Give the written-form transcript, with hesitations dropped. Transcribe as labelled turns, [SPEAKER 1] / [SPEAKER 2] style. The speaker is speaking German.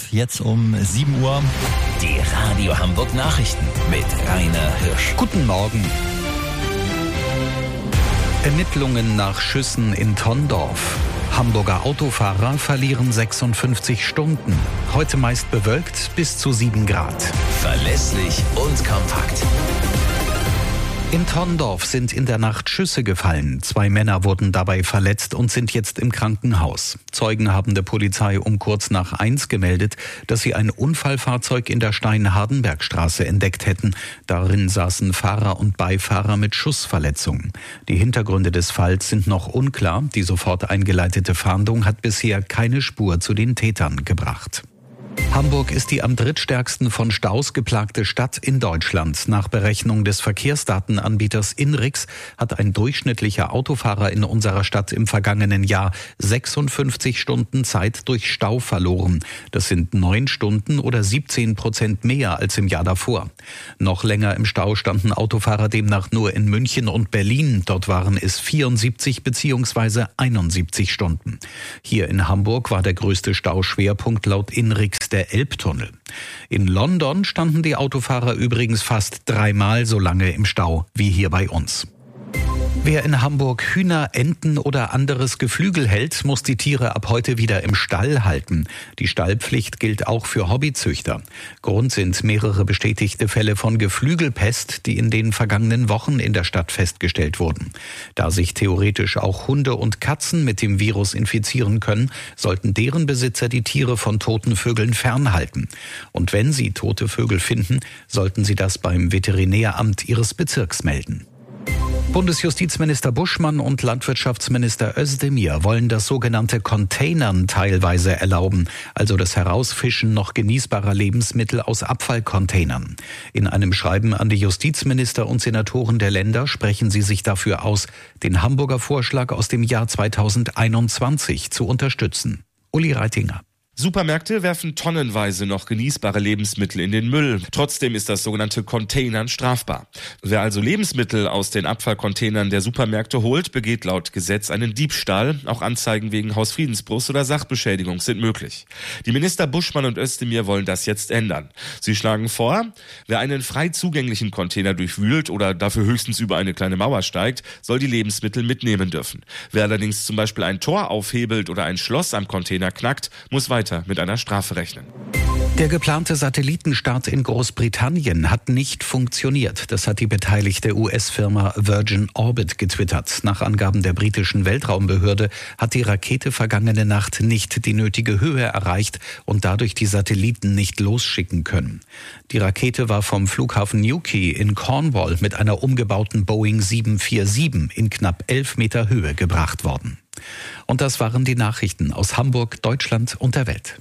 [SPEAKER 1] jetzt um 7 Uhr.
[SPEAKER 2] Die Radio Hamburg Nachrichten mit Rainer Hirsch.
[SPEAKER 3] Guten Morgen. Ermittlungen nach Schüssen in Tondorf. Hamburger Autofahrer verlieren 56 Stunden. Heute meist bewölkt bis zu 7 Grad.
[SPEAKER 2] Verlässlich und kompakt.
[SPEAKER 3] In Tondorf sind in der Nacht Schüsse gefallen. 2 Männer wurden dabei verletzt und sind jetzt im Krankenhaus. Zeugen haben der Polizei um kurz nach 1 gemeldet, dass sie ein Unfallfahrzeug in der Stein-Hardenberg-Straße entdeckt hätten. Darin saßen Fahrer und Beifahrer mit Schussverletzungen. Die Hintergründe des Falls sind noch unklar. Die sofort eingeleitete Fahndung hat bisher keine Spur zu den Tätern gebracht. Hamburg ist die am drittstärksten von Staus geplagte Stadt in Deutschland. Nach Berechnung des Verkehrsdatenanbieters INRIX hat ein durchschnittlicher Autofahrer in unserer Stadt im vergangenen Jahr 56 Stunden Zeit durch Stau verloren. Das sind 9 Stunden oder 17% mehr als im Jahr davor. Noch länger im Stau standen Autofahrer demnach nur in München und Berlin. Dort waren es 74 bzw. 71 Stunden. Hier in Hamburg war der größte Stauschwerpunkt laut INRIX der Elbtunnel. In London standen die Autofahrer übrigens fast 3-mal so lange im Stau wie hier bei uns. Wer in Hamburg Hühner, Enten oder anderes Geflügel hält, muss die Tiere ab heute wieder im Stall halten. Die Stallpflicht gilt auch für Hobbyzüchter. Grund sind mehrere bestätigte Fälle von Geflügelpest, die in den vergangenen Wochen in der Stadt festgestellt wurden. Da sich theoretisch auch Hunde und Katzen mit dem Virus infizieren können, sollten deren Besitzer die Tiere von toten Vögeln fernhalten. Und wenn sie tote Vögel finden, sollten sie das beim Veterinäramt ihres Bezirks melden. Bundesjustizminister Buschmann und Landwirtschaftsminister Özdemir wollen das sogenannte Containern teilweise erlauben, also das Herausfischen noch genießbarer Lebensmittel aus Abfallcontainern. In einem Schreiben an die Justizminister und Senatoren der Länder sprechen sie sich dafür aus, den Hamburger Vorschlag aus dem Jahr 2021 zu unterstützen. Uli Reitinger.
[SPEAKER 4] Supermärkte werfen tonnenweise noch genießbare Lebensmittel in den Müll. Trotzdem ist das sogenannte Containern strafbar. Wer also Lebensmittel aus den Abfallcontainern der Supermärkte holt, begeht laut Gesetz einen Diebstahl. Auch Anzeigen wegen Hausfriedensbruchs oder Sachbeschädigung sind möglich. Die Minister Buschmann und Özdemir wollen das jetzt ändern. Sie schlagen vor, wer einen frei zugänglichen Container durchwühlt oder dafür höchstens über eine kleine Mauer steigt, soll die Lebensmittel mitnehmen dürfen. Wer allerdings zum Beispiel ein Tor aufhebelt oder ein Schloss am Container knackt, muss weiter mit einer Strafe rechnen.
[SPEAKER 3] Der geplante Satellitenstart in Großbritannien hat nicht funktioniert. Das hat die beteiligte US-Firma Virgin Orbit getwittert. Nach Angaben der britischen Weltraumbehörde hat die Rakete vergangene Nacht nicht die nötige Höhe erreicht und dadurch die Satelliten nicht losschicken können. Die Rakete war vom Flughafen Newquay in Cornwall mit einer umgebauten Boeing 747 in knapp 11 Meter Höhe gebracht worden. Und das waren die Nachrichten aus Hamburg, Deutschland und der Welt.